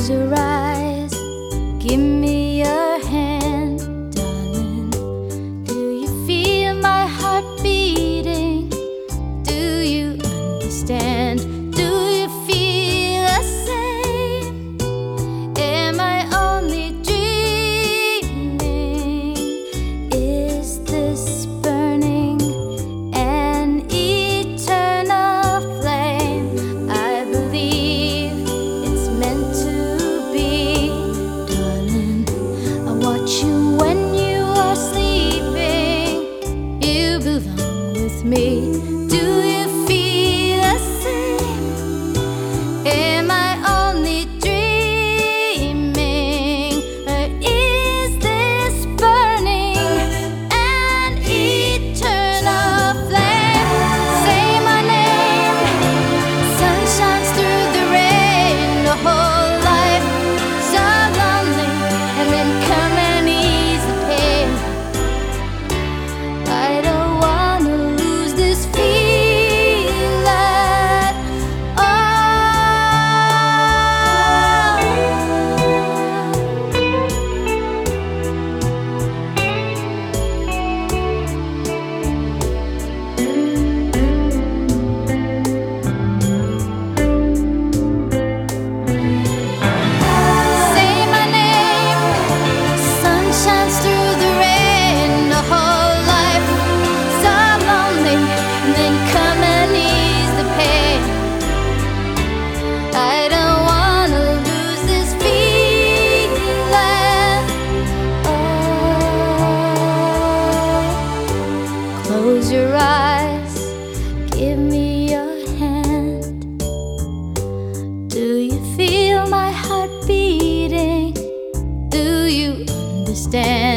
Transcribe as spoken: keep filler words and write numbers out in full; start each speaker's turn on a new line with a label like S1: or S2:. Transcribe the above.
S1: Close your eyes, give me your hand, darling. Do you feel my heart beating? Do you understand? Do you feel the same? Am I only dreaming? Is this burning an eternal flame? I believe it's meant to be, darling. I watch you when you are sleeping. You belong with me. Do you feel the same? Am I only dreaming? Or is this burning an eternal flame? Say my name. Sun shines through the rain. The whole life so lonely, and then come and ease the pain. I don't wanna lose this feeling at Say my name. Sun shines through the rain. The whole life so lonely, and then come and ease the pain. I don't wanna lose this feeling. Oh, close your eyes, give me your hand. Do you feel my heart beating? Do you understand?